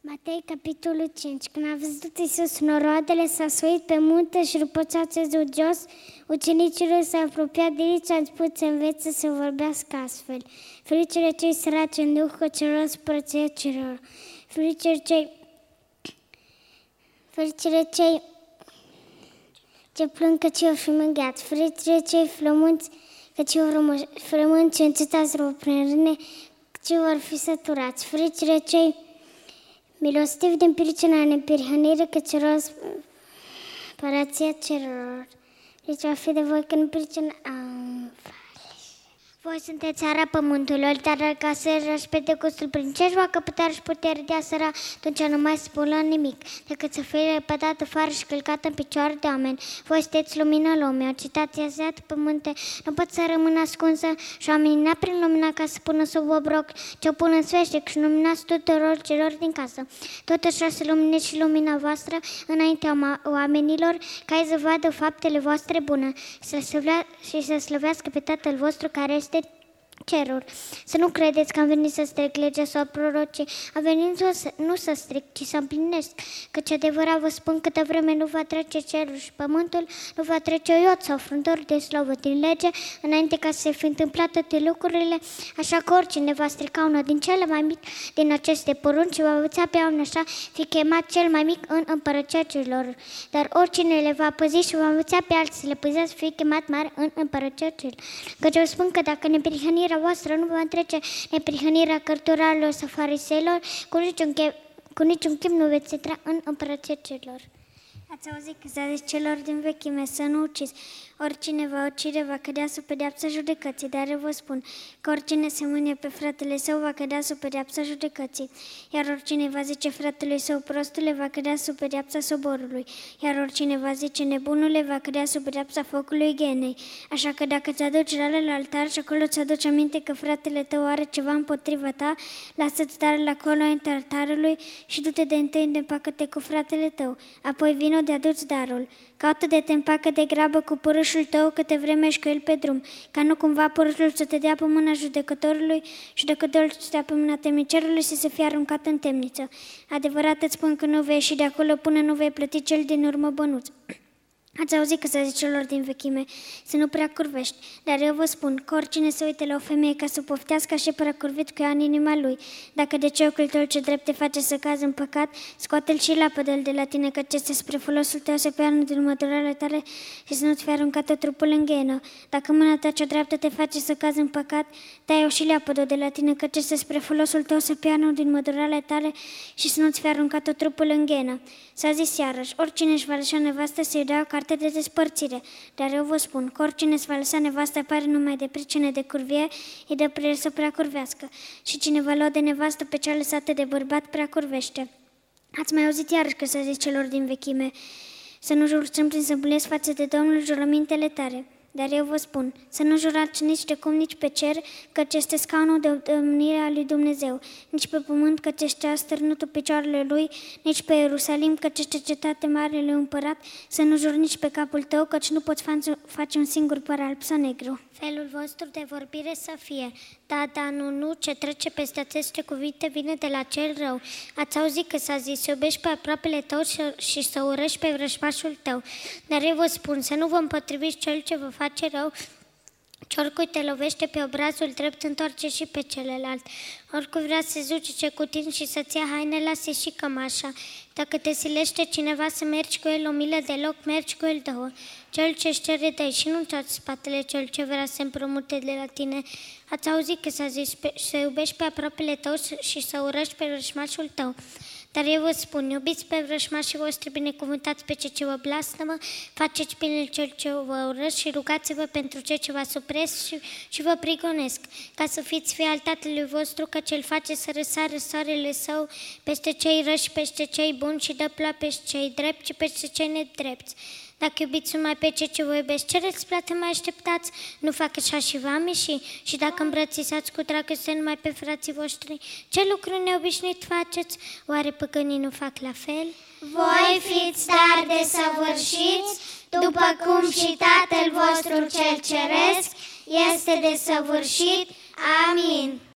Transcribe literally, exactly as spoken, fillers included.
Matei, capitolul cinci. Când a văzut Iisus noroadele, s-a suit pe munte și după ce a țezut jos, ucenicilor s-a apropiat de el și a început să învețe să vorbească astfel. Fericire cei săraci în duh, că celor spărția celor. Fericire cei... Fericire cei... ce plâng, că ce-o fi mânghiați. Fericire cei flămânți, că ce-o frămânți încetați rău prin râne, că ce vor fi săturați. Fericire cei milostivi din pricina nepirhănirii, că celor spărația celor. Deci va fi de voi că nu pricina... Voi sunteți ara pământului, dar ca să răspete gustul prin cer, va căpăta și puterea de a săra, atunci nu mai spulă nimic, decât să fie repătată afară și călcată în picioare de oameni. Voi sunteți lumina lumii, o cetate aziată pe munte, nu pot să rămână ascunsă și oamenii n-a prin lumina ca să pună sub obroc, ci o pun în sfeșnic și luminați tuturor celor din casă. Tot așa să lumineți și lumina voastră înaintea oamenilor, ca ei să vadă faptele voastre bune și să slăvească pe Tatăl vostru care este ceruri. Să nu credeți că am venit să stric legea sau prorocii, am venit să, nu să stric, ci să împlinesc, căci adevărat vă spun, câtă vreme nu va trece cerul și pământul, nu va trece o iot sau fruntor de slavă din lege, înainte ca să se fi întâmplat toate lucrurile, așa că oricine va strica una din cele mai mici din aceste porunci și va învăța pe oameni așa, fi chemat cel mai mic în împărăția celor. Dar oricine le va păzi și va învăța pe alții să le păzească, fi chemat mare în împărăția celor. Căci vă spun că dacă neprihănirea voastră nu va întrece neprihănirea cărturarilor sau fariseilor, cu niciun chip, cu niciun chip nu veți intra în împărăția celor. Ați auzit că s-a zis celor din vechime să nu uciți. Oricine va ucide va cădea sub pedeapsa judecății, dar eu vă spun că oricine se mânie pe fratele său va cădea sub pedeapsa judecății, iar oricine va zice fratelui său prostule va cădea sub pedeapsa soborului, iar oricine va zice nebunule va cădea sub pedeapsa focului ghenei. Așa că dacă ți aduci rale la altar și acolo ți aduci aminte că fratele tău are ceva împotriva ta, lasă-ți darul acolo între altarului și du-te de întâi de împacă-te cu fratele tău, apoi vino de aduci darul. Caută de te împacă de grabă cu părâșul tău câte vreme ești cu el pe drum, ca nu cumva părâșul să te dea pe mâna judecătorului, judecătorul să te dea pe mâna temnicerului și să fie aruncat în temniță. Adevărat îți spun că nu vei ieși de acolo până nu vei plăti cel din urmă bănuț. Ați auzit că s-a zis celor din vechime să nu prea curvești, dar eu vă spun că oricine se uită la o femeie ca să poftească și prea curvit cu ea în inima lui, dacă de ce ochiul tău ce drept te face să cazi în păcat, scoate-l și lapădă-l de la tine, că este spre folosul tău să piarnă din următoarele tale și să nu-ți fie aruncat trupul în ghenă. Dacă mâna ta cea dreaptă te face să cazi în păcat, dai-o și lapădă de la tine, că este spre folosul tău să piarnă din următoarele tale și să nu-ți fie aruncat trupul în ghenă. S-a zis iarăși, oricine își va lăsa nevastă să-i dea o carte de despărțire, dar eu vă spun că oricine îți va lăsa nevastă pare numai de pricină de curvie, îi dă prea să prea curvească, și cine va lua de nevastă pe cea lăsată de bărbat prea curvește. Ați mai auzit iarăși că s-a zis celor din vechime să nu jurăm prin să îmbunesc față de Domnul jurămintele tare. Dar eu vă spun, să nu jurați nici de cum, nici pe cer, căci este scaunul de domnire a lui Dumnezeu, nici pe pământ, căci este astârnutul picioarele lui, nici pe Ierusalim, căci este cetate mare lui împărat, să nu juri nici pe capul tău, căci nu poți face un singur păr alb sau negru. Felul vostru de vorbire să fie, da, da, nu, nu, ce trece peste aceste cuvinte vine de la cel rău. Ați auzit că s-a zis, iubești pe aproapele tău și, și să urăști pe vrăjmașul tău. Dar eu vă spun, să nu vă împotriviți cel ce vă face rău, ci oricui te lovește pe obrazul drept, întoarce și pe celălalt. Oricui vrea să zucice cu tine și să-ți ia haine, lasă și cămașa. Dacă te silește cineva să mergi cu el o milă de loc, mergi cu el două. Cel ce-și cere dă și nu întoarce spatele cel ce vrea să împrumute de la tine. Ați auzit că s-a zis să iubești pe aproapele tău și să urăști pe vrăjmașul tău. Dar eu vă spun, iubiți pe vrăjmașii voștri, binecuvântați pe cei ce vă blastămă, faceți bine cel ce vă urăsc și rugați-vă pentru cei ce vă supresc și, și vă prigonesc, ca să fiți fii al Tatălui vostru, că cel face să răsară soarele său peste cei răși, peste cei buni și dă ploaie peste cei drepți și peste cei nedrepți. Dacă iubiți numai pe cei ce vă iubesc, cereți plată, mai așteptați, nu fac așa și vameșii? Și, și dacă îmbrățișați cu dragoste numai pe frații voștri, ce lucru neobișnuit faceți? Oare păgânii nu fac la fel? Voi fiți dar desăvârșiți, după cum și Tatăl vostru cel ceresc este desăvârșit. Amin.